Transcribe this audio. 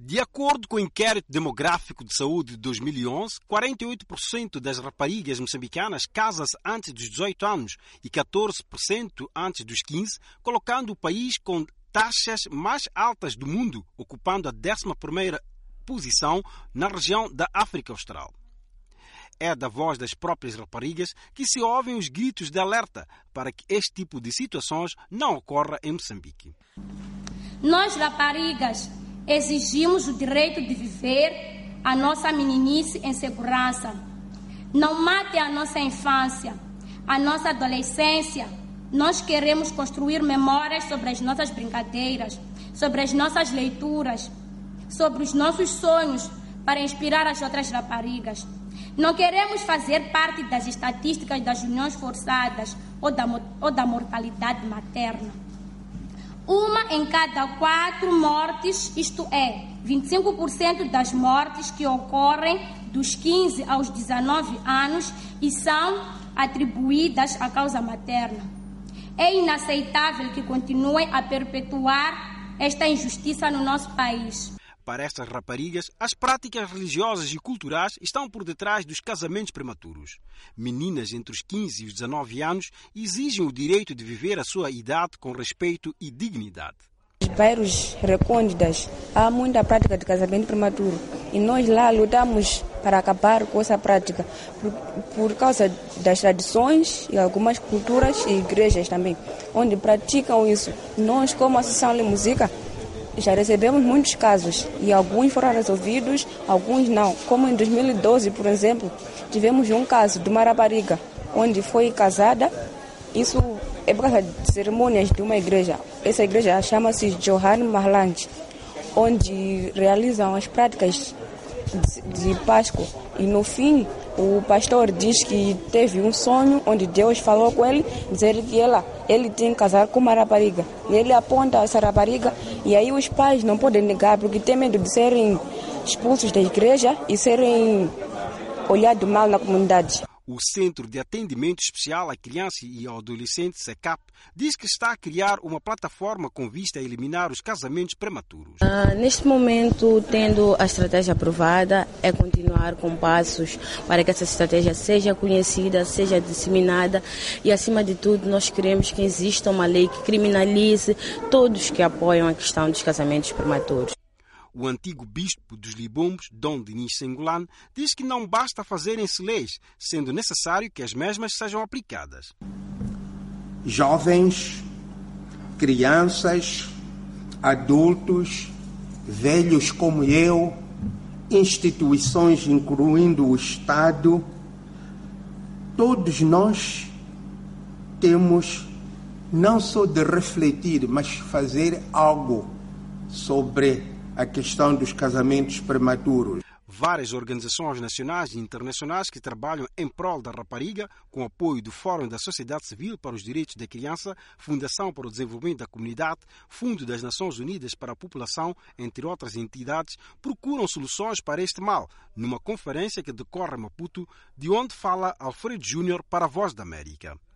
De acordo com o Inquérito Demográfico de Saúde de 2011, 48% das raparigas moçambicanas casam-se antes dos 18 anos e 14% antes dos 15, colocando o país com taxas mais altas do mundo, ocupando a 11ª posição na região da África Austral. É da voz das próprias raparigas que se ouvem os gritos de alerta para que este tipo de situações não ocorra em Moçambique. Nós, raparigas, exigimos o direito de viver a nossa meninice em segurança. Não mate a nossa infância, a nossa adolescência. Nós queremos construir memórias sobre as nossas brincadeiras, sobre as nossas leituras, sobre os nossos sonhos para inspirar as outras raparigas. Não queremos fazer parte das estatísticas das uniões forçadas ou da mortalidade materna. 1 em cada 4 mortes, isto é, 25% das mortes que ocorrem dos 15 aos 19 anos e são atribuídas à causa materna. É inaceitável que continuem a perpetuar esta injustiça no nosso país. Para estas raparigas, as práticas religiosas e culturais estão por detrás dos casamentos prematuros. Meninas entre os 15 e os 19 anos exigem o direito de viver a sua idade com respeito e dignidade. Nos bairros recônditos há muita prática de casamento prematuro e nós lá lutamos para acabar com essa prática por causa das tradições e algumas culturas e igrejas também, onde praticam isso. Nós, como Associação de Música, já recebemos muitos casos e alguns foram resolvidos, alguns não. Como em 2012, por exemplo, tivemos um caso de uma rapariga onde foi casada. Isso é por causa de cerimônias de uma igreja. Essa igreja chama-se Johan Marland, onde realizam as práticas de Páscoa. E no fim, o pastor diz que teve um sonho onde Deus falou com ele, dizer que ele tem que casar com uma rapariga. E ele aponta essa rapariga e aí os pais não podem negar porque tem medo de serem expulsos da igreja e serem olhados mal na comunidade. O Centro de Atendimento Especial à Criança e ao Adolescente, SECAP, diz que está a criar uma plataforma com vista a eliminar os casamentos prematuros. Neste momento, tendo a estratégia aprovada, é continuar com passos para que essa estratégia seja conhecida, seja disseminada e, acima de tudo, nós queremos que exista uma lei que criminalize todos que apoiam a questão dos casamentos prematuros. O antigo bispo dos Libombos, Dom Dinis Sengulan, diz que não basta fazerem-se leis, sendo necessário que as mesmas sejam aplicadas. Jovens, crianças, adultos, velhos como eu, instituições incluindo o Estado, todos nós temos não só de refletir, mas fazer algo sobre a questão dos casamentos prematuros. Várias organizações nacionais e internacionais que trabalham em prol da rapariga, com apoio do Fórum da Sociedade Civil para os Direitos da Criança, Fundação para o Desenvolvimento da Comunidade, Fundo das Nações Unidas para a População, entre outras entidades, procuram soluções para este mal, numa conferência que decorre em Maputo, de onde fala Alfredo Júnior para a Voz da América.